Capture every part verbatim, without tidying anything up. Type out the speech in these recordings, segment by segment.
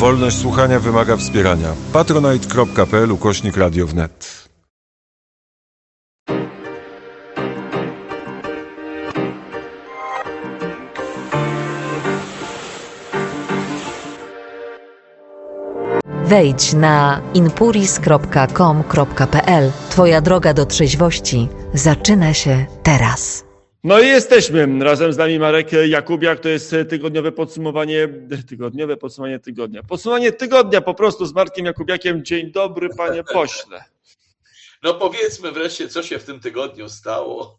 Wolność słuchania wymaga wspierania. patronite.pl ukośnik radio wnet. Wejdź na inpuris kropka com kropka pe el. Twoja droga do trzeźwości zaczyna się teraz. No i jesteśmy. Razem z nami Marek Jakubiak. To jest tygodniowe podsumowanie, tygodniowe podsumowanie tygodnia. Podsumowanie tygodnia po prostu z Markiem Jakubiakiem. Dzień dobry, panie pośle. No powiedzmy wreszcie, co się w tym tygodniu stało.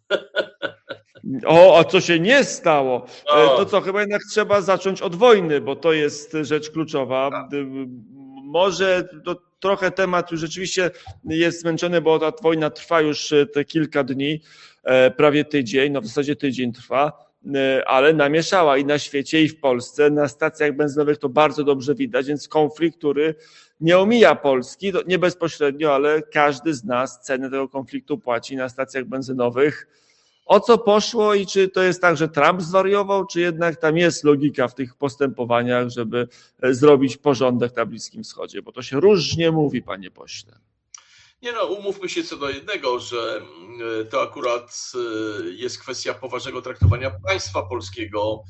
O, a co się nie stało? O. To co, chyba jednak trzeba zacząć od wojny, bo to jest rzecz kluczowa. Może to trochę temat już rzeczywiście jest zmęczony, bo ta wojna trwa już te kilka dni, prawie tydzień, no w zasadzie tydzień trwa, ale namieszała i na świecie, i w Polsce. Na stacjach benzynowych to bardzo dobrze widać, więc konflikt, który nie omija Polski, nie bezpośrednio, ale każdy z nas cenę tego konfliktu płaci na stacjach benzynowych. O co poszło i czy to jest tak, że Trump zwariował, czy jednak tam jest logika w tych postępowaniach, żeby zrobić porządek na Bliskim Wschodzie? Bo to się różnie mówi, panie pośle. Nie no, umówmy się co do jednego, że to akurat jest kwestia poważnego traktowania państwa polskiego,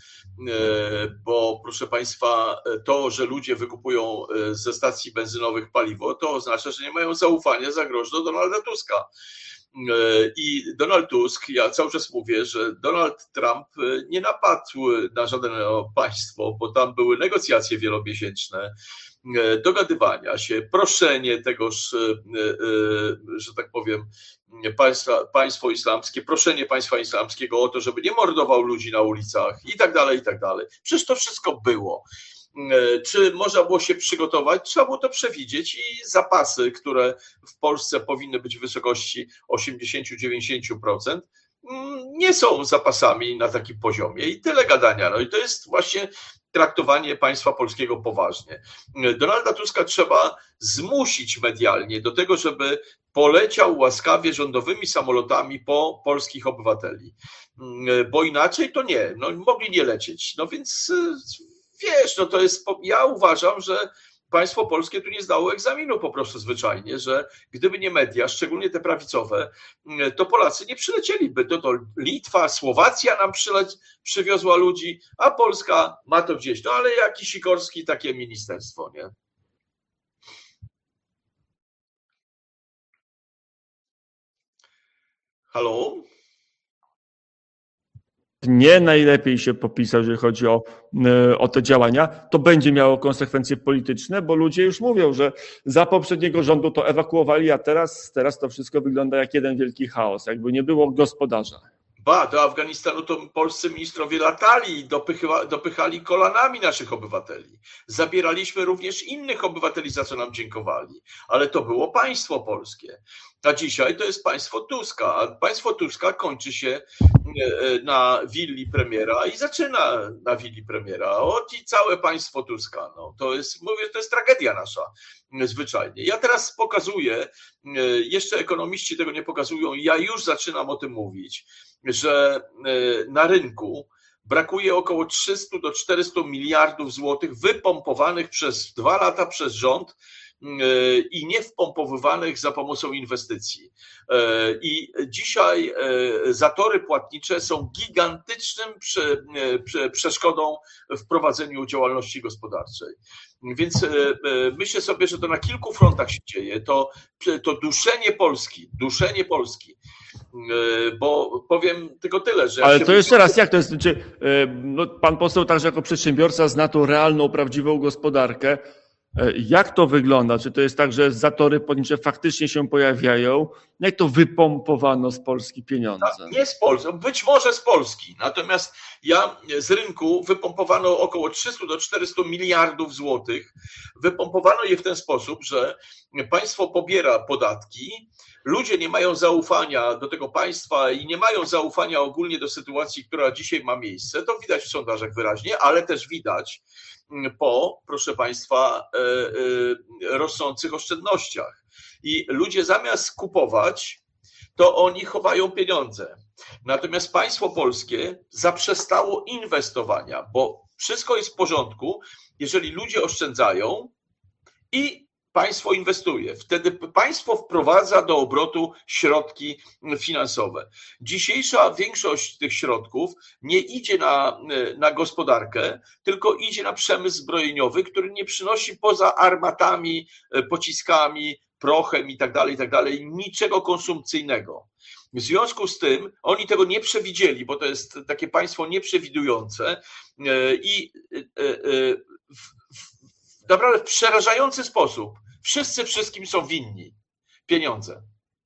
bo proszę państwa, to, że ludzie wykupują ze stacji benzynowych paliwo, to oznacza, że nie mają zaufania za grosz do Donalda Tuska. I Donald Tusk, ja cały czas mówię, że Donald Trump nie napadł na żadne państwo, bo tam były negocjacje wielomiesięczne, dogadywania się, proszenie tegoż, że tak powiem, państwa, państwo islamskie, proszenie państwa islamskiego o to, żeby nie mordował ludzi na ulicach i tak dalej, i tak dalej. Przecież to wszystko było. Czy można było się przygotować? Trzeba było to przewidzieć i zapasy, które w Polsce powinny być w wysokości osiemdziesiąt do dziewięćdziesięciu procent, nie są zapasami na takim poziomie i tyle gadania. No i to jest właśnie traktowanie państwa polskiego poważnie. Donalda Tuska trzeba zmusić medialnie do tego, żeby poleciał łaskawie rządowymi samolotami po polskich obywateli, bo inaczej to nie, no mogli nie lecieć. No więc wiesz, no to jest, ja uważam, że państwo polskie tu nie zdało egzaminu po prostu zwyczajnie, że gdyby nie media, szczególnie te prawicowe, to Polacy nie przylecieliby. To, to Litwa, Słowacja nam przyleć, przywiozła ludzi, a Polska ma to gdzieś. No ale jaki Sikorski, takie ministerstwo, nie? Halo? Nie najlepiej się popisał, jeżeli chodzi o, o te działania, to będzie miało konsekwencje polityczne, bo ludzie już mówią, że za poprzedniego rządu to ewakuowali, a teraz, teraz to wszystko wygląda jak jeden wielki chaos, jakby nie było gospodarza. Ba, do Afganistanu to polscy ministrowie latali i dopycha, dopychali kolanami naszych obywateli. Zabieraliśmy również innych obywateli, za co nam dziękowali, ale to było państwo polskie. A dzisiaj to jest państwo Tuska, a państwo Tuska kończy się na willi premiera i zaczyna na willi premiera. O, i całe państwo Tuska. No, to jest, mówię, to jest tragedia nasza, zwyczajnie. Ja teraz pokazuję, jeszcze ekonomiści tego nie pokazują, ja już zaczynam o tym mówić, że na rynku brakuje około trzysta do czterystu miliardów złotych wypompowanych przez dwa lata przez rząd i nie wpompowywanych za pomocą inwestycji. I dzisiaj zatory płatnicze są gigantycznym przeszkodą w prowadzeniu działalności gospodarczej. Więc myślę sobie, że to na kilku frontach się dzieje. To, to duszenie Polski, duszenie Polski. Bo powiem tylko tyle, że... Ale to jeszcze raz, jak to jest? Czy, no, pan poseł także jako przedsiębiorca zna tą realną, prawdziwą gospodarkę. Jak to wygląda? Czy to jest tak, że zatory płatnicze faktycznie się pojawiają? Jak to wypompowano z Polski pieniądze? Nie z Polski, być może z Polski. Natomiast ja z rynku wypompowano około trzysta do czterystu miliardów złotych. Wypompowano je w ten sposób, że państwo pobiera podatki, ludzie nie mają zaufania do tego państwa i nie mają zaufania ogólnie do sytuacji, która dzisiaj ma miejsce. To widać w sondażach wyraźnie, ale też widać po, proszę państwa, rosnących oszczędnościach. I ludzie zamiast kupować, to oni chowają pieniądze. Natomiast państwo polskie zaprzestało inwestowania, bo wszystko jest w porządku, jeżeli ludzie oszczędzają i państwo inwestuje. Wtedy państwo wprowadza do obrotu środki finansowe. Dzisiejsza większość tych środków nie idzie na, na gospodarkę, tylko idzie na przemysł zbrojeniowy, który nie przynosi poza armatami, pociskami, prochem i tak dalej, i tak dalej, niczego konsumpcyjnego. W związku z tym oni tego nie przewidzieli, bo to jest takie państwo nieprzewidujące i w naprawdę w przerażający sposób wszyscy wszystkim są winni. Pieniądze.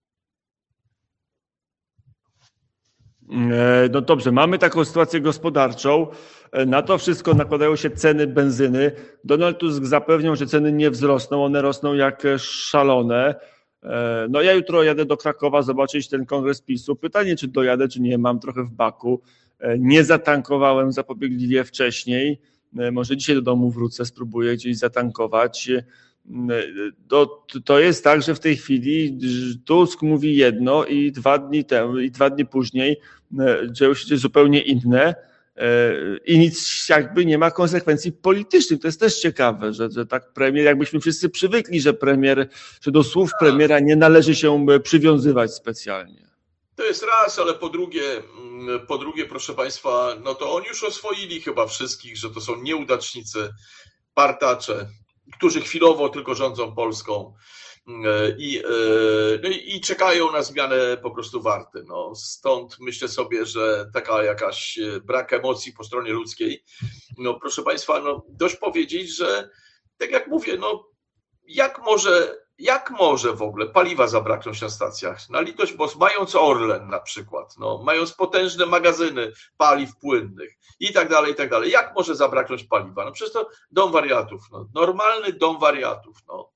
No dobrze, mamy taką sytuację gospodarczą. Na to wszystko nakładają się ceny benzyny. Donald Tusk zapewniał, że ceny nie wzrosną, one rosną jak szalone. No ja jutro jadę do Krakowa zobaczyć ten kongres PiSu. Pytanie, czy dojadę, czy nie, mam trochę w baku. Nie zatankowałem zapobiegliwie wcześniej. Może dzisiaj do domu wrócę, spróbuję gdzieś zatankować. To, to jest tak, że w tej chwili Tusk mówi jedno i dwa dni temu, i dwa dni później dzieją się coś zupełnie inne i nic jakby nie ma konsekwencji politycznych. To jest też ciekawe, że, że tak premier, jakbyśmy wszyscy przywykli, że premier, że do słów premiera nie należy się przywiązywać specjalnie. To jest raz, ale po drugie, po drugie, proszę państwa, no to oni już oswoili chyba wszystkich, że to są nieudacznicy, partacze, którzy chwilowo tylko rządzą Polską i, no i czekają na zmianę po prostu warty. No, stąd myślę sobie, że taka jakaś brak emocji po stronie ludzkiej. No proszę państwa, no dość powiedzieć, że tak jak mówię, no jak może, jak może w ogóle paliwa zabraknąć na stacjach? Na litość, bo mając Orlen na przykład, no, mając potężne magazyny paliw płynnych i tak dalej, i tak dalej. Jak może zabraknąć paliwa? No przecież to dom wariatów, no, normalny dom wariatów, no.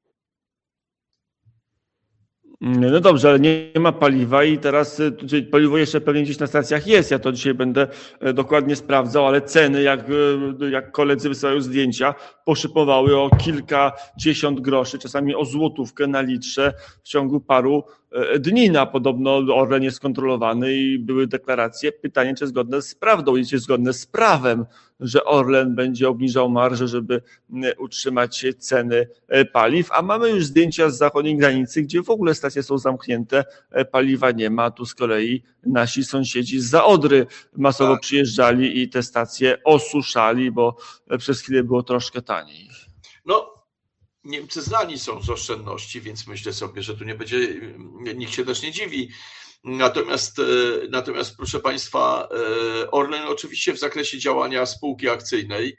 No dobrze, ale nie ma paliwa i teraz paliwo jeszcze pewnie gdzieś na stacjach jest. Ja to dzisiaj będę dokładnie sprawdzał, ale ceny, jak, jak koledzy wysyłają zdjęcia, poszypowały o kilkadziesiąt groszy, czasami o złotówkę na litrze w ciągu paru dni. Na podobno Orlen jest kontrolowany i były deklaracje. Pytanie, czy zgodne z prawdą i czy zgodne z prawem, że Orlen będzie obniżał marżę, żeby utrzymać ceny paliw, a mamy już zdjęcia z zachodniej granicy, gdzie w ogóle stacje są zamknięte, paliwa nie ma, tu z kolei nasi sąsiedzi zza Odry masowo tak przyjeżdżali i te stacje osuszali, bo przez chwilę było troszkę taniej. No, Niemcy znani są z oszczędności, więc myślę sobie, że tu nie będzie, nikt się też nie dziwi. Natomiast, natomiast proszę państwa, Orlen oczywiście w zakresie działania spółki akcyjnej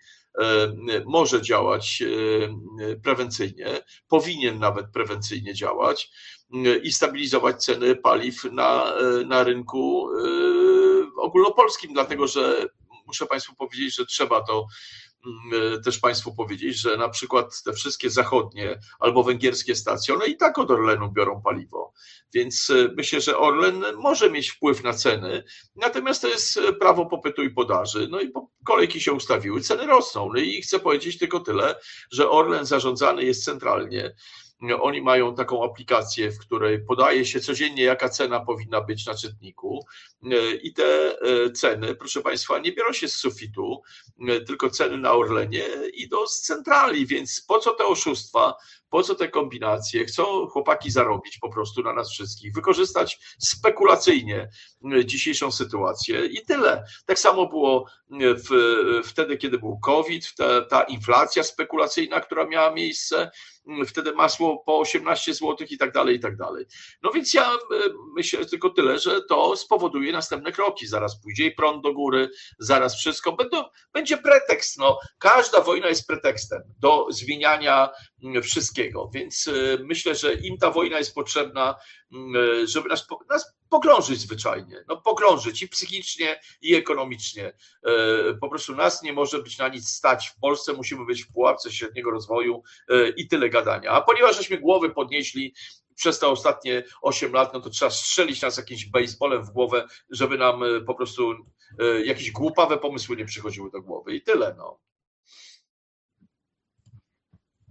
może działać prewencyjnie, powinien nawet prewencyjnie działać i stabilizować ceny paliw na, na rynku ogólnopolskim, dlatego że muszę państwu powiedzieć, że trzeba to też państwu powiedzieć, że na przykład te wszystkie zachodnie albo węgierskie stacje, one i tak od Orlenu biorą paliwo, więc myślę, że Orlen może mieć wpływ na ceny, natomiast to jest prawo popytu i podaży, no i kolejki się ustawiły, ceny rosną, no i chcę powiedzieć tylko tyle, że Orlen zarządzany jest centralnie. Oni mają taką aplikację, w której podaje się codziennie, jaka cena powinna być na czytniku i te ceny, proszę państwa, nie biorą się z sufitu, tylko ceny na Orlenie idą z centrali, więc po co te oszustwa, po co te kombinacje? Chcą chłopaki zarobić po prostu na nas wszystkich, wykorzystać spekulacyjnie dzisiejszą sytuację i tyle. Tak samo było w, wtedy, kiedy był COVID, ta, ta inflacja spekulacyjna, która miała miejsce, wtedy masło po osiemnaście złotych i tak dalej, i tak dalej. No więc ja myślę tylko tyle, że to spowoduje następne kroki. Zaraz pójdzie i prąd do góry, zaraz wszystko. Będą, będzie pretekst. No, każda wojna jest pretekstem do zmieniania wszystkiego, więc myślę, że im ta wojna jest potrzebna, żeby nas, nas pogrążyć zwyczajnie, no pogrążyć i psychicznie, i ekonomicznie. Po prostu nas nie może być na nic stać. W Polsce musimy być w pułapce średniego rozwoju i tyle gadania. A ponieważ żeśmy głowy podnieśli przez te ostatnie osiem lat, no to trzeba strzelić nas jakimś baseballem w głowę, żeby nam po prostu jakieś głupawe pomysły nie przychodziły do głowy i tyle, no.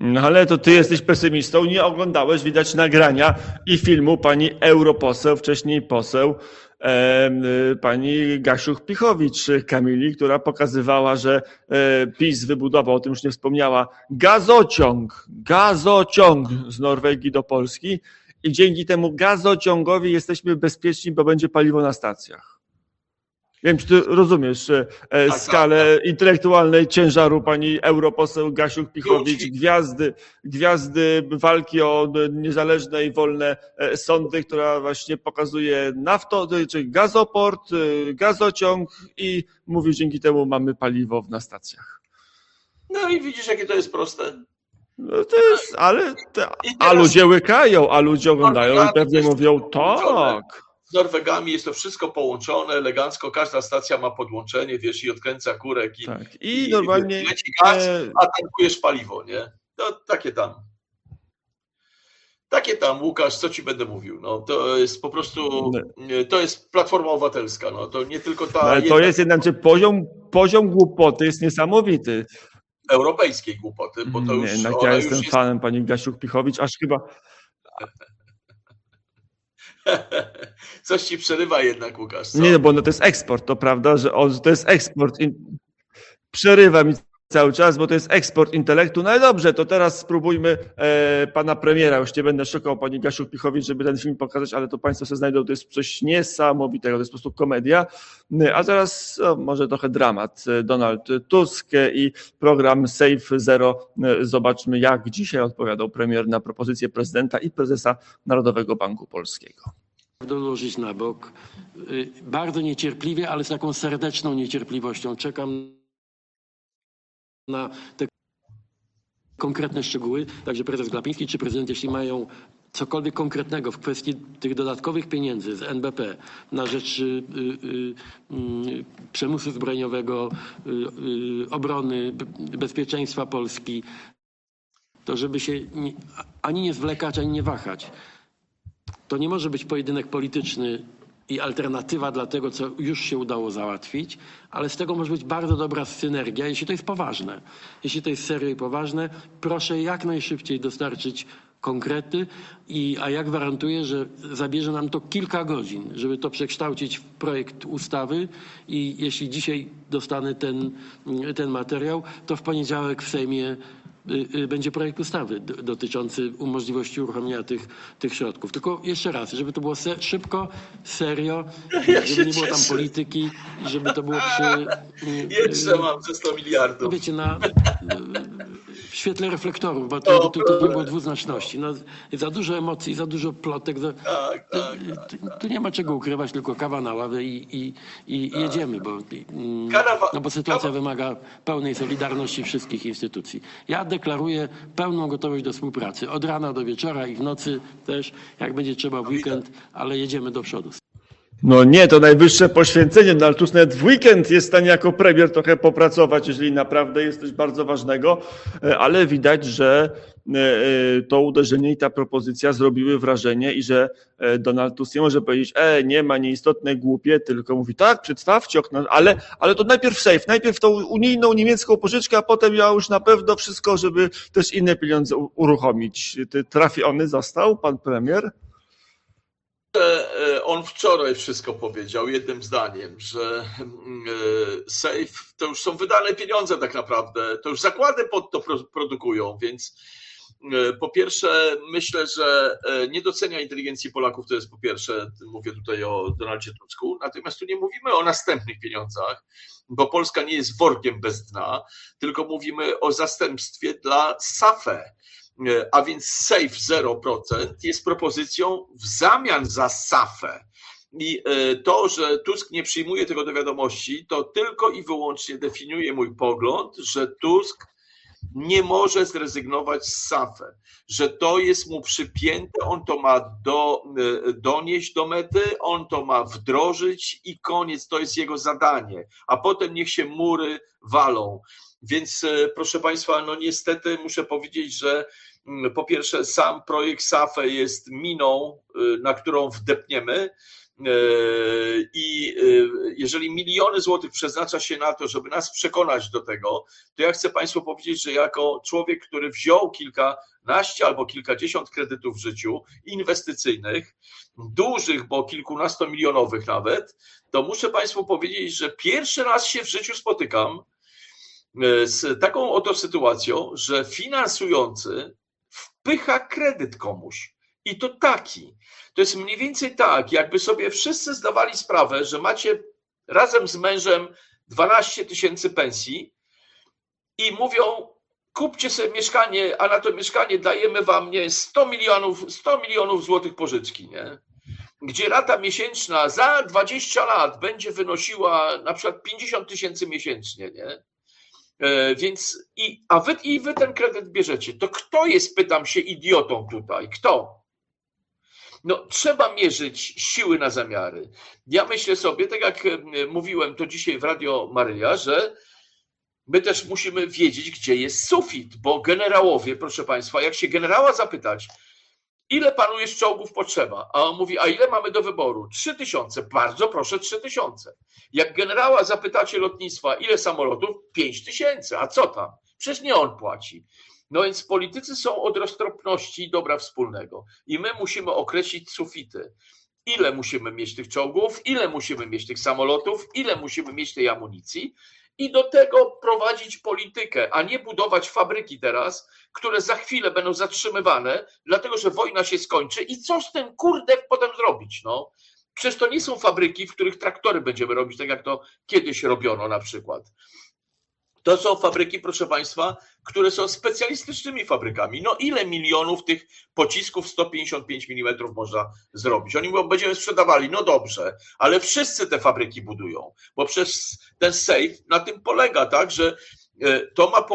No ale to ty jesteś pesymistą, nie oglądałeś, widać nagrania i filmu pani europoseł, wcześniej poseł, e, pani Gasiuk-Pichowicz Kamili, która pokazywała, że e, PiS wybudował, o tym już nie wspomniała, gazociąg, gazociąg z Norwegii do Polski i dzięki temu gazociągowi jesteśmy bezpieczni, bo będzie paliwo na stacjach. Wiem, czy ty rozumiesz e, Tak, skalę tak, tak. intelektualnej ciężaru pani europoseł Gasiuk-Pichowicz, Ludzi. gwiazdy, gwiazdy walki o niezależne i wolne e, sądy, która właśnie pokazuje nafto, czyli gazoport, e, gazociąg i mówi, że dzięki temu mamy paliwo na stacjach. No i widzisz, jakie to jest proste. No to jest, ale te, I a teraz- ludzie łykają, a ludzie oglądają i Norwegami pewnie też mówią, są połączone. tak. Z Norwegami jest to wszystko połączone elegancko, każda stacja ma podłączenie, wiesz, i odkręca kurek i, Tak. I normalnie leci gaz, e, a tankujesz paliwo, nie? No takie tam. Takie tam, Łukasz, co ci będę mówił? No, to jest po prostu, to jest Platforma Obywatelska, no, to nie tylko ta ale to jedna jest jednak, że poziom, poziom głupoty jest niesamowity. europejskiej głupoty, bo to Nie, już jednak ona ja już jestem jest... fanem pani Gasiuk-Pichowicz, aż chyba Coś ci przerywa jednak, Łukasz, co? nie, bo no to jest eksport, to prawda, że on, to jest eksport. I przerywa mi cały czas, bo to jest eksport intelektu. No i dobrze, to teraz spróbujmy e, pana premiera. Już nie będę szukał pani Gasiuk-Pichowicz, żeby ten film pokazać, ale to państwo sobie znajdą, to jest coś niesamowitego, to jest po prostu komedia. A teraz o, może trochę dramat. Donald Tusk i program Safe Zero. Zobaczmy, jak dzisiaj odpowiadał premier na propozycję prezydenta i prezesa Narodowego Banku Polskiego. Dołożyć na bok. Bardzo niecierpliwie, ale z taką serdeczną niecierpliwością czekam na te konkretne szczegóły. Także prezes Glapiński czy prezydent, jeśli mają cokolwiek konkretnego w kwestii tych dodatkowych pieniędzy z N B P na rzecz y, y, y, przemysłu zbrojeniowego, y, y, obrony, b- bezpieczeństwa Polski, to żeby się nie, ani nie zwlekać, ani nie wahać. To nie może być pojedynek polityczny i alternatywa dla tego, co już się udało załatwić, ale z tego może być bardzo dobra synergia, jeśli to jest poważne. Jeśli to jest serio i poważne, proszę jak najszybciej dostarczyć konkrety, i, a ja gwarantuję, że zabierze nam to kilka godzin, żeby to przekształcić w projekt ustawy i jeśli dzisiaj dostanę ten, ten materiał, to w poniedziałek w Sejmie będzie projekt ustawy dotyczący możliwości uruchomienia tych, tych środków. Tylko jeszcze raz, żeby to było se- szybko, serio, Ja żeby się nie było tam cieszę. polityki, żeby to było przy... Jeszcze mam ze sto No miliardów. wiecie, na, w świetle reflektorów, bo to, tu, tu nie było dwuznaczności. No, za dużo emocji, za dużo plotek. Za, Tak, tu, tak. tu, tu nie ma czego ukrywać, tylko kawa na ławę i, i, i jedziemy, bo, mm, Karawa- no bo sytuacja kawa- wymaga pełnej solidarności wszystkich instytucji. Ja deklaruję pełną gotowość do współpracy. Od rana do wieczora i w nocy też, jak będzie trzeba w weekend, ale jedziemy do przodu. No nie, to najwyższe poświęcenie, no ale tu nawet w weekend jest w stanie jako premier trochę popracować, jeżeli naprawdę jest coś bardzo ważnego, ale widać, że to uderzenie i ta propozycja zrobiły wrażenie i że Donald Tusk nie może powiedzieć, e, nie ma nieistotne głupie, tylko mówi, tak, przedstawcie okno, ale, ale to najpierw safe, najpierw tą unijną, niemiecką pożyczkę, a potem ja już na pewno wszystko, żeby też inne pieniądze uruchomić. Trafiony został pan premier? On wczoraj wszystko powiedział jednym zdaniem, że safe to już są wydane pieniądze tak naprawdę, to już zakłady pod to produkują, więc po pierwsze myślę, że nie docenia inteligencji Polaków, to jest po pierwsze, mówię tutaj o Donaldzie Tusku, natomiast tu nie mówimy o następnych pieniądzach, bo Polska nie jest workiem bez dna, tylko mówimy o zastępstwie dla SAFE. A więc Safe zero procent jest propozycją w zamian za SAFE. I to, że Tusk nie przyjmuje tego do wiadomości, to tylko i wyłącznie definiuje mój pogląd, że Tusk nie może zrezygnować z SAFE, że to jest mu przypięte, on to ma do, donieść do mety, on to ma wdrożyć i koniec, to jest jego zadanie, a potem niech się mury walą. Więc proszę Państwa, no niestety muszę powiedzieć, że po pierwsze sam projekt SAFE jest miną, na którą wdepniemy, I jeżeli miliony złotych przeznacza się na to, żeby nas przekonać do tego, to ja chcę Państwu powiedzieć, że jako człowiek, który wziął kilkanaście albo kilkadziesiąt kredytów w życiu inwestycyjnych, dużych, bo kilkunastomilionowych nawet, to muszę Państwu powiedzieć, że pierwszy raz się w życiu spotykam z taką oto sytuacją, że finansujący wpycha kredyt komuś. I to taki. To jest mniej więcej tak, jakby sobie wszyscy zdawali sprawę, że macie razem z mężem dwanaście tysięcy pensji i mówią, kupcie sobie mieszkanie, a na to mieszkanie dajemy wam nie, sto milionów, sto milionów złotych pożyczki, nie? Gdzie rata miesięczna za dwadzieścia lat będzie wynosiła na przykład pięćdziesiąt tysięcy miesięcznie, nie? Więc i, a wy, i wy ten kredyt bierzecie. To kto jest, pytam się, idiotą tutaj? Kto? No, trzeba mierzyć siły na zamiary. Ja myślę sobie, tak jak mówiłem to dzisiaj w Radio Maryja, że my też musimy wiedzieć, gdzie jest sufit, bo generałowie, proszę Państwa, jak się generała zapytać, ile panu jest czołgów potrzeba? A on mówi, a ile mamy do wyboru? Trzy tysiące. Bardzo proszę, trzy tysiące. Jak generała zapytacie lotnictwa, ile samolotów? Pięć tysięcy. A co tam? Przecież nie on płaci. No więc politycy są od roztropności i dobra wspólnego. I my musimy określić sufity. Ile musimy mieć tych czołgów, ile musimy mieć tych samolotów, ile musimy mieć tej amunicji i do tego prowadzić politykę, a nie budować fabryki teraz, które za chwilę będą zatrzymywane, dlatego że wojna się skończy i co z tym kurde potem zrobić, no? Przecież to nie są fabryki, w których traktory będziemy robić, tak jak to kiedyś robiono na przykład. To są fabryki, proszę Państwa, które są specjalistycznymi fabrykami. No ile milionów tych pocisków sto pięćdziesiąt pięć milimetrów można zrobić? Oni mówią, będziemy sprzedawali, no dobrze, ale wszyscy te fabryki budują, bo przez ten safe na tym polega, tak, że to ma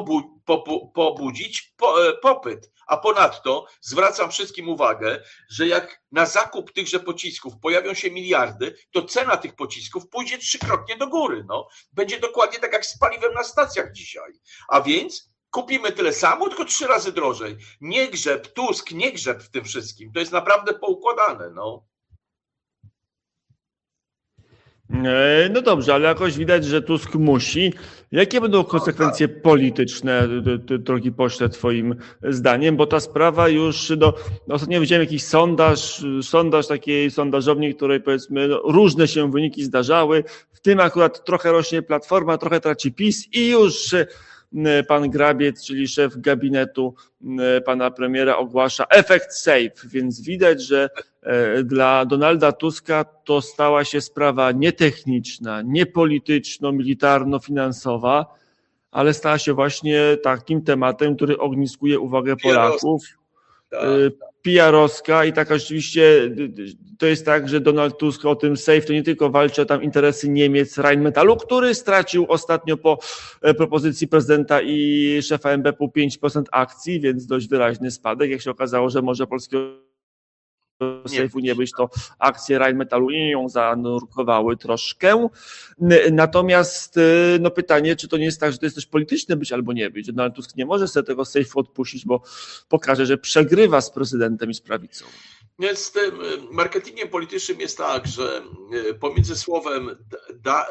pobudzić popyt. A ponadto zwracam wszystkim uwagę, że jak na zakup tychże pocisków pojawią się miliardy, to cena tych pocisków pójdzie trzykrotnie do góry. No. Będzie dokładnie tak jak z paliwem na stacjach dzisiaj. A więc kupimy tyle samo, tylko trzy razy drożej. Nie grzeb, Tusk, nie grzeb w tym wszystkim. To jest naprawdę poukładane. No. No dobrze, ale jakoś widać, że Tusk musi. Jakie będą konsekwencje polityczne, drogi pośle, twoim zdaniem? Bo ta sprawa już, no, ostatnio widziałem jakiś sondaż, sondaż takiej sondażowni, której powiedzmy no, różne się wyniki zdarzały. W tym akurat trochę rośnie Platforma, trochę traci PiS i już pan Grabiec, czyli szef gabinetu pana premiera, ogłasza efekt safe, więc widać, że dla Donalda Tuska to stała się sprawa nie techniczna, nie polityczno-militarno-finansowa, ale stała się właśnie takim tematem, który ogniskuje uwagę Polaków. P R-owska i taka rzeczywiście to jest tak, że Donald Tusk o tym safe to nie tylko walczy o tam interesy Niemiec, Rheinmetallu, który stracił ostatnio po propozycji prezydenta i szefa M B P u pięć procent akcji, więc dość wyraźny spadek. Jak się okazało, że może polskiego sejfu nie być, to akcje Rheinmetallu ją zanurkowały troszkę. Natomiast no pytanie, czy to nie jest tak, że to jest też polityczne być albo nie być. Donald Tusk nie może sobie tego sejfu odpuścić, bo pokaże, że przegrywa z prezydentem i z prawicą. Z tym marketingiem politycznym jest tak, że pomiędzy słowem da,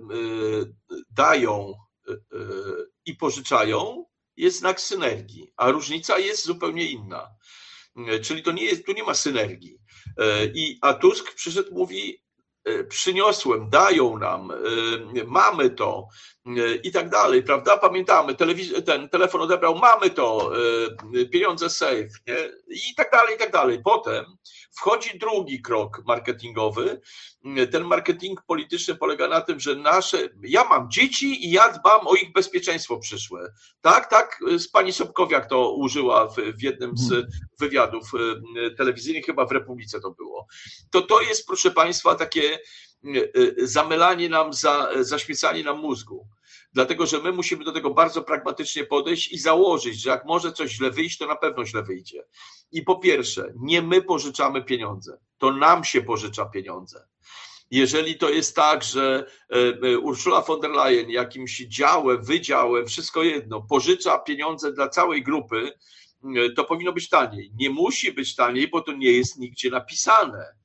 dają i pożyczają jest znak synergii, a różnica jest zupełnie inna. Czyli to nie jest, tu nie ma synergii. I, a Tusk przyszedł, mówi, przyniosłem, dają nam, mamy to i tak dalej, prawda? Pamiętamy, telewiz- ten telefon odebrał, mamy to, pieniądze safe, nie? I tak dalej, i tak dalej. Potem wchodzi drugi krok marketingowy. Ten marketing polityczny polega na tym, że nasze, ja mam dzieci i ja dbam o ich bezpieczeństwo przyszłe. Tak, tak, pani Sobkowiak to użyła w, w jednym z wywiadów telewizyjnych, chyba w Republice to było. To to jest, proszę Państwa, takie zamylanie nam, za, zaśmiecanie nam mózgu. Dlatego, że my musimy do tego bardzo pragmatycznie podejść i założyć, że jak może coś źle wyjść, to na pewno źle wyjdzie. I po pierwsze, nie my pożyczamy pieniądze, to nam się pożycza pieniądze. Jeżeli to jest tak, że Ursula von der Leyen jakimś działem, wydziałem, wszystko jedno, pożycza pieniądze dla całej grupy, to powinno być taniej. Nie musi być taniej, bo to nie jest nigdzie napisane.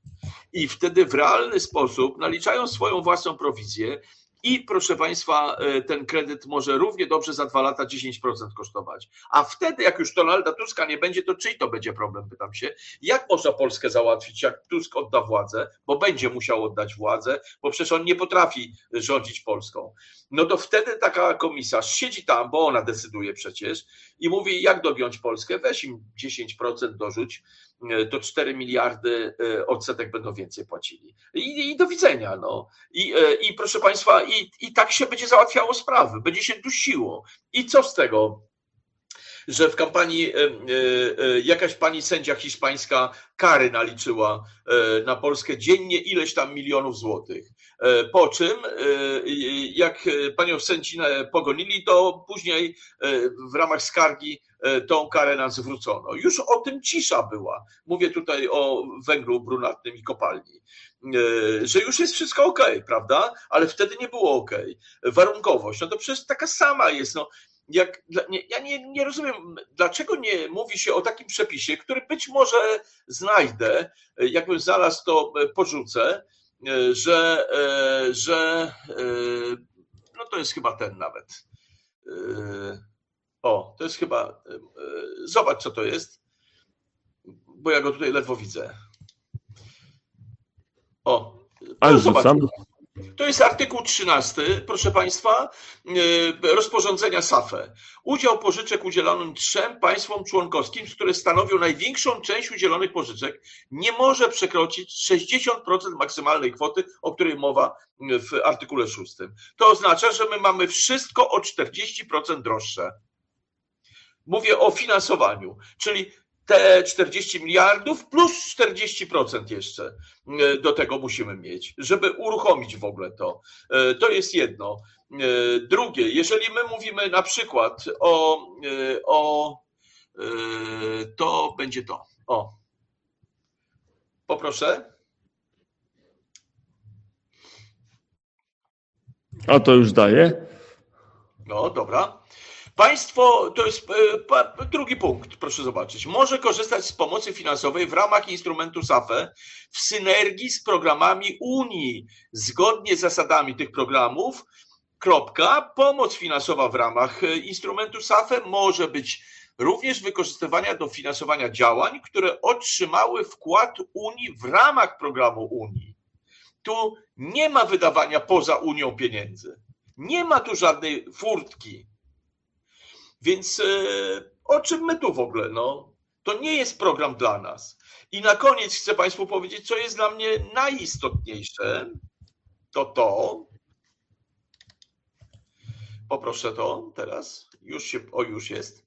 i wtedy w realny sposób naliczają swoją własną prowizję i proszę Państwa, ten kredyt może równie dobrze za dwa lata dziesięć procent kosztować. A wtedy, jak już Donalda Tuska nie będzie, to czyj to będzie problem, pytam się. Jak można Polskę załatwić, jak Tusk odda władzę, bo będzie musiał oddać władzę, bo przecież on nie potrafi rządzić Polską. No to wtedy taka komisarz siedzi tam, bo ona decyduje przecież i mówi, jak dogiąć Polskę, weź im dziesięć procent dorzuć, to cztery miliardy odsetek będą więcej płacili. I, i do widzenia. No. I, i proszę Państwa, i, i tak się będzie załatwiało sprawy, będzie się dusiło. I co z tego, że w kampanii jakaś pani sędzia hiszpańska kary naliczyła na Polskę dziennie ileś tam milionów złotych. Po czym jak panią sędzinę pogonili, to później w ramach skargi tą karę nam zwrócono. Już o tym cisza była. Mówię tutaj o węglu brunatnym i kopalni. Że już jest wszystko okej, prawda? Ale wtedy nie było okej. Warunkowość, no to przecież taka sama jest. No. Jak, ja nie, nie rozumiem, dlaczego nie mówi się o takim przepisie, który być może znajdę, jakbym znalazł, to porzucę, że, że no to jest chyba ten nawet. O, to jest chyba, zobacz co to jest, bo ja go tutaj ledwo widzę. O, Ale zobacz. rzucam. To jest artykuł trzynasty, proszę Państwa, rozporządzenia S A F E. Udział pożyczek udzielonym trzem państwom członkowskim, które stanowią największą część udzielonych pożyczek, nie może przekroczyć sześćdziesiąt procent maksymalnej kwoty, o której mowa w artykule szóstym. To oznacza, że my mamy wszystko o czterdzieści procent droższe. Mówię o finansowaniu, czyli te czterdzieści miliardów plus czterdzieści procent jeszcze do tego musimy mieć, żeby uruchomić w ogóle to. To jest jedno. Drugie, jeżeli my mówimy na przykład o, o to będzie to. O. Poproszę. A to już daję. No, dobra. Państwo, to jest drugi punkt, proszę zobaczyć, może korzystać z pomocy finansowej w ramach instrumentu S A F E w synergii z programami Unii, zgodnie z zasadami tych programów, kropka, pomoc finansowa w ramach instrumentu S A F E może być również wykorzystywana do finansowania działań, które otrzymały wkład Unii w ramach programu Unii. Tu nie ma wydawania poza Unią pieniędzy, nie ma tu żadnej furtki. Więc o czym my tu w ogóle? No, to nie jest program dla nas. I na koniec chcę Państwu powiedzieć, co jest dla mnie najistotniejsze. To to. Poproszę to teraz. Już się, o już jest.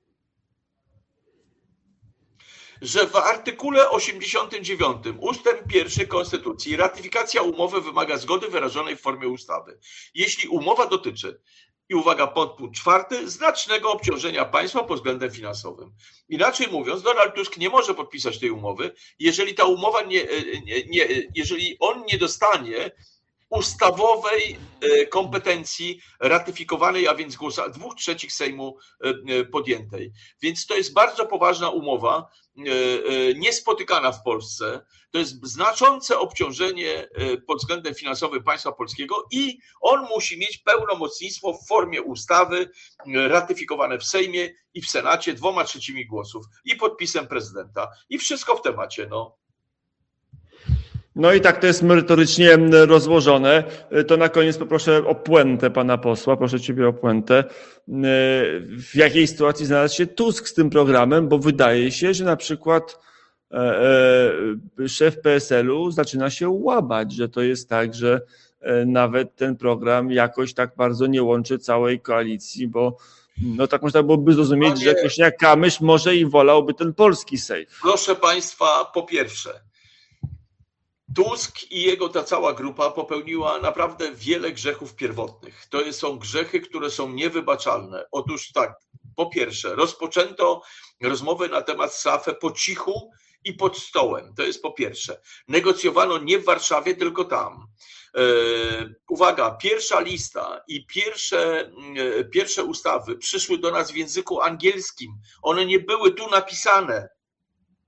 Że w artykule osiemdziesiątym dziewiątym ustęp pierwszy Konstytucji ratyfikacja umowy wymaga zgody wyrażonej w formie ustawy. Jeśli umowa dotyczy, i uwaga, podpunkt czwarty, znacznego obciążenia państwa pod względem finansowym. Inaczej mówiąc, Donald Tusk nie może podpisać tej umowy, jeżeli ta umowa nie, nie, nie jeżeli on nie dostanie ustawowej kompetencji ratyfikowanej, a więc głosa dwóch trzecich Sejmu podjętej. Więc to jest bardzo poważna umowa, niespotykana w Polsce. To jest znaczące obciążenie pod względem finansowym państwa polskiego i on musi mieć pełnomocnictwo w formie ustawy ratyfikowane w Sejmie i w Senacie dwoma trzecimi głosów i podpisem prezydenta. I wszystko w temacie, no. No i tak to jest merytorycznie rozłożone. To na koniec poproszę o puentę pana posła, proszę ciebie o puentę. W jakiej sytuacji znalazł się Tusk z tym programem, bo wydaje się, że na przykład szef P S L u zaczyna się łamać, że to jest tak, że nawet ten program jakoś tak bardzo nie łączy całej koalicji, bo no tak można byłoby zrozumieć, Panie... że Kosiniak-Kamysz może i wolałby ten polski sejf. Proszę państwa, po pierwsze, Tusk i jego ta cała grupa popełniła naprawdę wiele grzechów pierwotnych. To są grzechy, które są niewybaczalne. Otóż tak, po pierwsze, rozpoczęto rozmowę na temat S A F E po cichu i pod stołem. To jest po pierwsze. Negocjowano nie w Warszawie, tylko tam. Uwaga, pierwsza lista i pierwsze, pierwsze ustawy przyszły do nas w języku angielskim. One nie były tu napisane.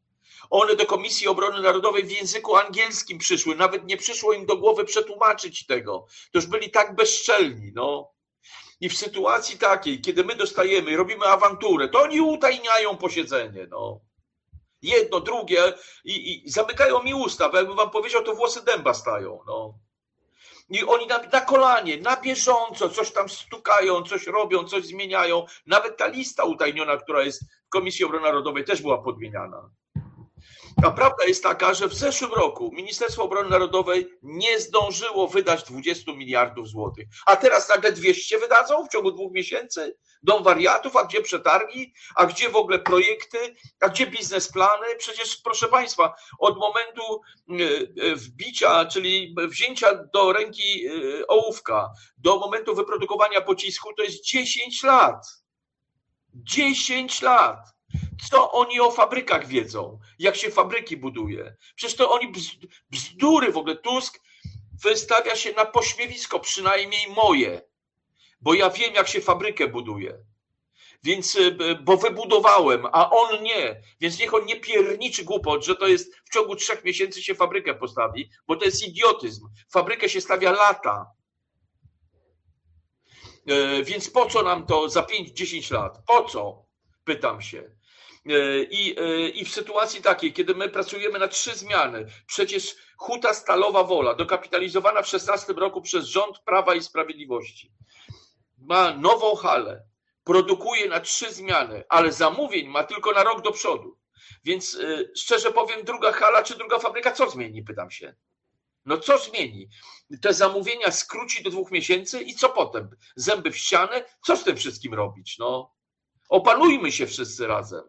One do Komisji Obrony Narodowej w języku angielskim przyszły. Nawet nie przyszło im do głowy przetłumaczyć tego. To już byli tak bezczelni. No. I w sytuacji takiej, kiedy my dostajemy i robimy awanturę, to oni utajniają posiedzenie. No. Jedno, drugie i, i zamykają mi usta, bo jakbym wam powiedział, to włosy dęba stają. No. I oni na, na kolanie, na bieżąco coś tam stukają, coś robią, coś zmieniają. Nawet ta lista utajniona, która jest w Komisji Obrony Narodowej, też była podmieniana. A prawda jest taka, że w zeszłym roku Ministerstwo Obrony Narodowej nie zdążyło wydać dwudziestu miliardów złotych. A teraz nagle dwieście wydadzą w ciągu dwóch miesięcy? Dom wariatów, a gdzie przetargi, a gdzie w ogóle projekty, a gdzie biznesplany? Przecież, proszę Państwa, od momentu wbicia, czyli wzięcia do ręki ołówka, do momentu wyprodukowania pocisku to jest dziesięć lat. dziesięć lat. Co oni o fabrykach wiedzą? Jak się fabryki buduje? Przecież to oni bzdury w ogóle. Tusk wystawia się na pośmiewisko, przynajmniej moje, bo ja wiem, jak się fabrykę buduje. Więc, bo wybudowałem, a on nie. Więc niech on nie pierniczy głupot, że to jest w ciągu trzech miesięcy się fabrykę postawi, bo to jest idiotyzm. Fabrykę się stawia lata. Więc po co nam to za pięć dziesięć lat? Po co? Pytam się. I, I w sytuacji takiej, kiedy my pracujemy na trzy zmiany, przecież Huta Stalowa Wola, dokapitalizowana w szesnastym roku przez rząd Prawa i Sprawiedliwości, ma nową halę, produkuje na trzy zmiany, ale zamówień ma tylko na rok do przodu. Więc szczerze powiem, druga hala czy druga fabryka, co zmieni, pytam się. No co zmieni? Te zamówienia skróci do dwóch miesięcy i co potem? Zęby w ścianę? Co z tym wszystkim robić? No, opanujmy się wszyscy razem.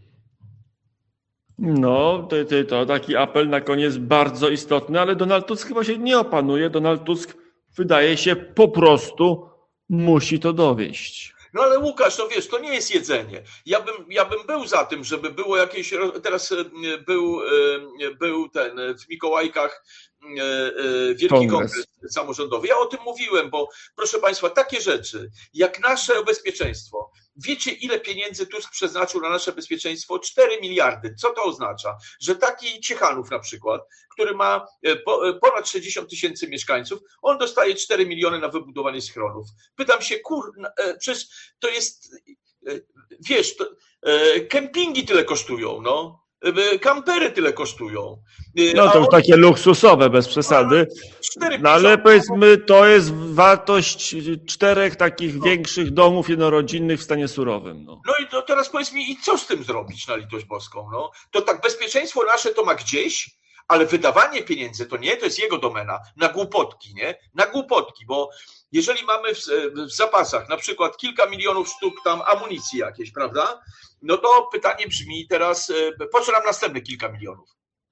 No, to, to, to taki apel na koniec bardzo istotny, ale Donald Tusk chyba się nie opanuje. Donald Tusk, wydaje się, po prostu musi to dowieść. No ale Łukasz, to wiesz, to nie jest jedzenie. Ja bym, ja bym był za tym, żeby było jakieś, teraz był, był ten w Mikołajkach Wielki Kongres. Kongres Samorządowy. Ja o tym mówiłem, bo proszę Państwa, takie rzeczy jak nasze bezpieczeństwo. Wiecie, ile pieniędzy Tusk przeznaczył na nasze bezpieczeństwo? cztery miliardy. Co to oznacza? Że taki Ciechanów na przykład, który ma ponad sześćdziesiąt tysięcy mieszkańców, on dostaje cztery miliony na wybudowanie schronów. Pytam się, kur, przecież to jest, wiesz, to, kempingi tyle kosztują, no. Kampery tyle kosztują. No to już on... takie luksusowe, bez przesady. No ale powiedzmy, to jest wartość czterech takich większych domów jednorodzinnych w stanie surowym. No, no i to teraz powiedz mi, i co z tym zrobić na litość boską? No? To tak bezpieczeństwo nasze to ma gdzieś, ale wydawanie pieniędzy to nie, to jest jego domena. Na głupotki, nie? Na głupotki, bo jeżeli mamy w, w zapasach na przykład kilka milionów sztuk tam amunicji jakiejś, prawda? No to pytanie brzmi teraz, po co nam następne kilka milionów?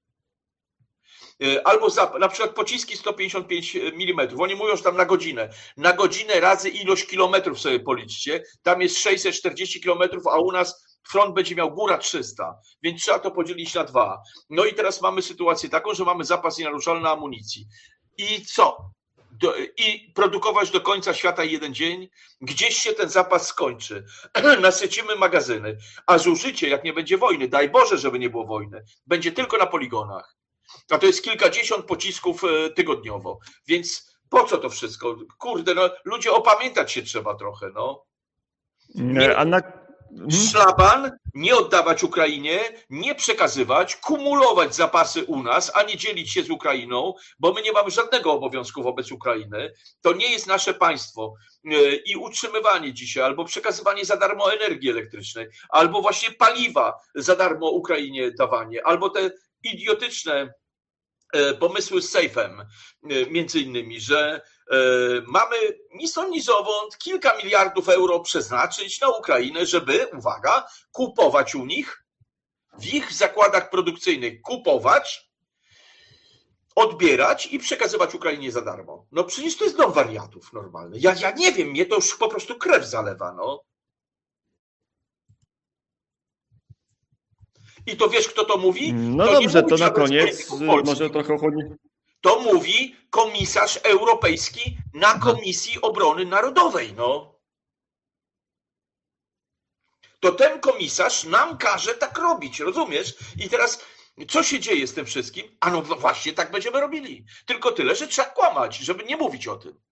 Albo za, na przykład pociski sto pięćdziesiąt pięć milimetrów. Oni mówią, że tam na godzinę. Na godzinę razy ilość kilometrów sobie policzcie. Tam jest sześćset czterdzieści kilometrów, a u nas front będzie miał góra trzysta, więc trzeba to podzielić na dwa. No i teraz mamy sytuację taką, że mamy zapas nienaruszalny amunicji. I co? Do, I produkować do końca świata jeden dzień, gdzieś się ten zapas skończy. Nasycimy magazyny, a zużycie, jak nie będzie wojny, daj Boże, żeby nie było wojny, będzie tylko na poligonach. A to jest kilkadziesiąt pocisków tygodniowo. Więc po co to wszystko? Kurde, no ludzie, opamiętać się trzeba trochę, no. Nie, a na... Szlaban, nie oddawać Ukrainie, nie przekazywać, kumulować zapasy u nas, a nie dzielić się z Ukrainą, bo my nie mamy żadnego obowiązku wobec Ukrainy. To nie jest nasze państwo. I utrzymywanie dzisiaj, albo przekazywanie za darmo energii elektrycznej, albo właśnie paliwa za darmo Ukrainie dawanie, albo te idiotyczne pomysły z sejfem, między innymi, że mamy ni stąd, ni zowąd kilka miliardów euro przeznaczyć na Ukrainę, żeby, uwaga, kupować u nich, w ich zakładach produkcyjnych kupować, odbierać i przekazywać Ukrainie za darmo. No przecież to jest dom wariatów normalny. Ja, ja nie wiem, mnie to już po prostu krew zalewa, no. I to wiesz, kto to mówi? No to dobrze, to na koniec może trochę chodzi. To mówi komisarz europejski na Komisji Obrony Narodowej, no. To ten komisarz nam każe tak robić, rozumiesz? I teraz Co się dzieje z tym wszystkim? A no właśnie tak będziemy robili. Tylko tyle, że trzeba kłamać, żeby nie mówić o tym.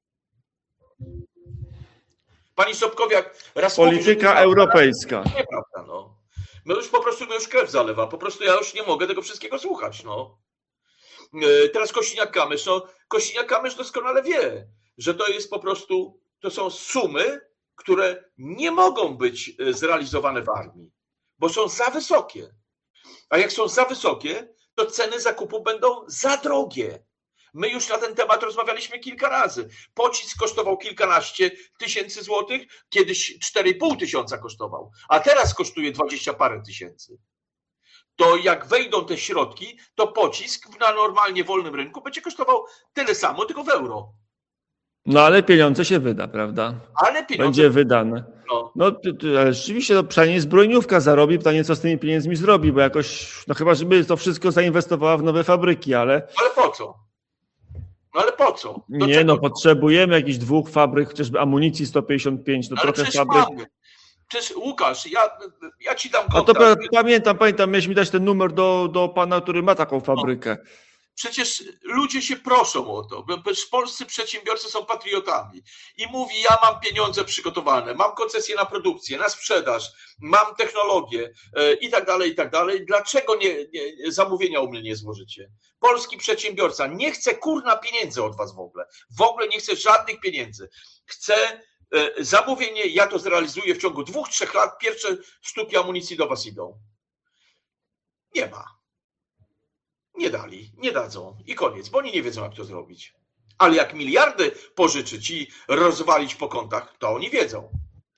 Pani Sobkowiak raz Polityka mówi, europejska. Nieprawda, no. No już po prostu mnie już krew zalewa. Po prostu ja już nie mogę tego wszystkiego słuchać, no. Teraz Kosiniak-Kamysz, no Kosiniak-Kamysz doskonale wie, że to jest po prostu, to są sumy, które nie mogą być zrealizowane w armii, bo są za wysokie. A jak są za wysokie, to ceny zakupu będą za drogie. My już na ten temat rozmawialiśmy kilka razy. Pocisk kosztował kilkanaście tysięcy złotych, kiedyś cztery i pół tysiąca kosztował, a teraz kosztuje dwadzieścia parę tysięcy. To jak wejdą te środki, to pocisk na normalnie wolnym rynku będzie kosztował tyle samo, tylko w euro. No ale pieniądze się wyda, prawda? Ale pieniądze... Będzie wydane. No. No ale rzeczywiście to przynajmniej zbrojeniówka zarobi, pytanie co z tymi pieniędzmi zrobi, bo jakoś, no chyba żeby to wszystko zainwestowała w nowe fabryki, ale... Ale po co? No ale po co? Do nie, czego? no potrzebujemy jakichś dwóch fabryk, chociażby amunicji sto pięćdziesiąt pięć, no Ale trochę przecież fabryk. mamy. Przecież Łukasz, ja, ja ci dam A to kontakt. pa- pamiętam, pamiętam, miałeś mi dać ten numer do, do pana, który ma taką fabrykę. Przecież ludzie się proszą o to, bo przecież polscy przedsiębiorcy są patriotami i mówi, ja mam pieniądze przygotowane, mam koncesję na produkcję, na sprzedaż, mam technologię e, i tak dalej, i tak dalej. Dlaczego nie, nie, zamówienia u mnie nie złożycie? Polski przedsiębiorca nie chce kurna pieniędzy od was w ogóle. W ogóle nie chce żadnych pieniędzy. Chce e, zamówienie, ja to zrealizuję w ciągu dwóch, trzech lat, pierwsze sztuki amunicji do was idą. Nie ma. Nie dali, nie dadzą i koniec, bo oni nie wiedzą, jak to zrobić. Ale jak miliardy pożyczyć i rozwalić po kontach, to oni wiedzą.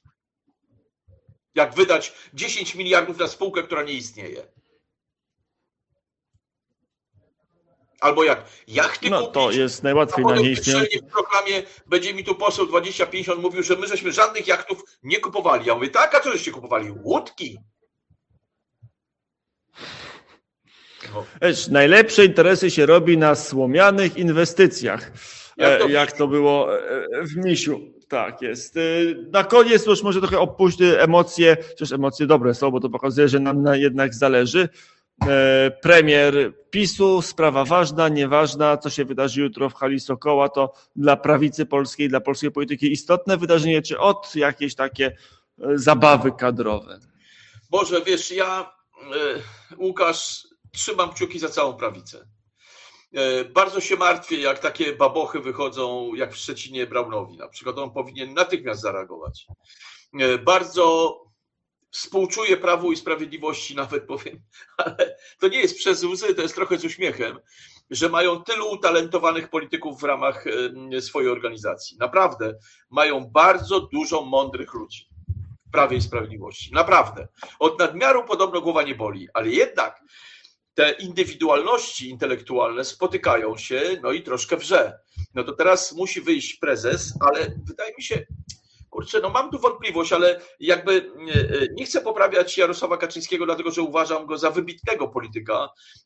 Jak wydać dziesięć miliardów na spółkę, która nie istnieje. Albo jak jachty No kupić, to jest najłatwiej a na potem niej istniejące. w programie będzie mi tu poseł dwadzieścia pięćdziesiąt mówił, że my żeśmy żadnych jachtów nie kupowali. Ja mówię, tak, a co żeście kupowali? Łódki. No. Wiesz, najlepsze interesy się robi na słomianych inwestycjach, Jak to- e, jak to było e, w Misiu. Tak jest. E, Na koniec już może trochę opuść emocje, chociaż emocje dobre są, bo to pokazuje, że nam na jednak zależy. E, Premier PiSu, sprawa ważna, nieważna, co się wydarzy jutro w hali Sokoła, to dla prawicy polskiej, dla polskiej polityki istotne wydarzenie, czy od jakieś takie e, zabawy kadrowe? Boże, wiesz, ja, e, Łukasz, trzymam kciuki za całą prawicę. E, Bardzo się martwię, jak takie babochy wychodzą, jak w Szczecinie Braunowi na przykład. On powinien natychmiast zareagować. E, Bardzo współczuję Prawu i Sprawiedliwości, nawet powiem, ale to nie jest przez łzy, to jest trochę z uśmiechem, że mają tylu utalentowanych polityków w ramach e, swojej organizacji. Naprawdę, mają bardzo dużo mądrych ludzi w Prawie i Sprawiedliwości. Naprawdę. Od nadmiaru podobno głowa nie boli, ale jednak te indywidualności intelektualne spotykają się, no i troszkę wrze. No to teraz musi wyjść prezes, ale wydaje mi się, kurczę, no mam tu wątpliwość, ale jakby nie, nie chcę poprawiać Jarosława Kaczyńskiego, dlatego że uważam go za wybitnego polityka,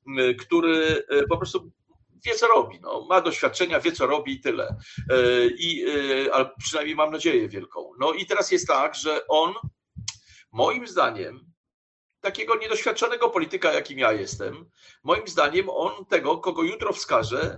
który po prostu wie, co robi. No, ma doświadczenia, wie, co robi i tyle. I, ale przynajmniej mam nadzieję wielką. No i teraz jest tak, że on, moim zdaniem, takiego niedoświadczonego polityka, jakim ja jestem, moim zdaniem on tego, kogo jutro wskaże,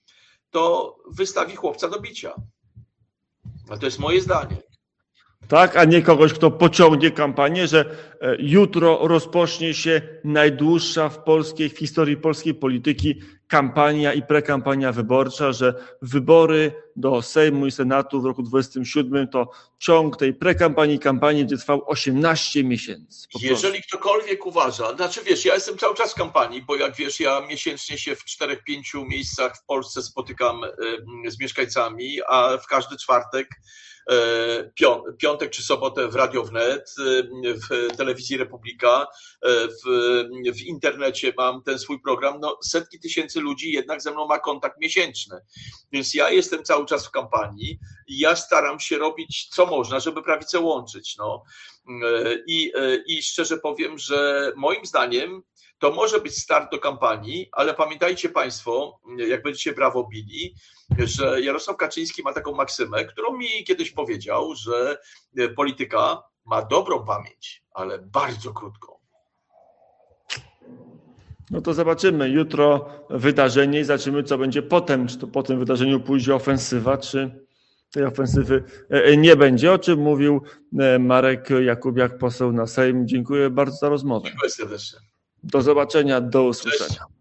to wystawi chłopca do bicia. A to jest moje zdanie. Tak, a nie kogoś, kto pociągnie kampanię, że e, jutro rozpocznie się najdłuższa w polskiej, w historii polskiej polityki kampania i prekampania wyborcza, że wybory do Sejmu i Senatu w roku dwudziestym siódmym to ciąg tej prekampanii i kampanii będzie trwał osiemnaście miesięcy. Po prostu. Jeżeli ktokolwiek uważa, znaczy wiesz, ja jestem cały czas w kampanii, bo jak wiesz, ja miesięcznie się w czterech, pięciu miejscach w Polsce spotykam y, z mieszkańcami, a w każdy czwartek, y, piątek czy sobotę w Radio Wnet, y, w telewizji Republika, y, w, w internecie mam ten swój program, no setki tysięcy ludzi jednak ze mną ma kontakt miesięczny, więc ja jestem cały czas w kampanii i ja staram się robić co można, żeby prawicę łączyć, no. I, I szczerze powiem, że moim zdaniem to może być start do kampanii, ale pamiętajcie Państwo, jak będziecie brawo bili, że Jarosław Kaczyński ma taką maksymę, którą mi kiedyś powiedział, że polityka ma dobrą pamięć, ale bardzo krótką. No to zobaczymy jutro wydarzenie i zobaczymy, co będzie potem. Czy to po tym wydarzeniu pójdzie ofensywa, czy tej ofensywy nie będzie, o czym mówił Marek Jakubiak, poseł na Sejm. Dziękuję bardzo za rozmowę. Dziękuję serdecznie. Do zobaczenia, do usłyszenia. Cześć.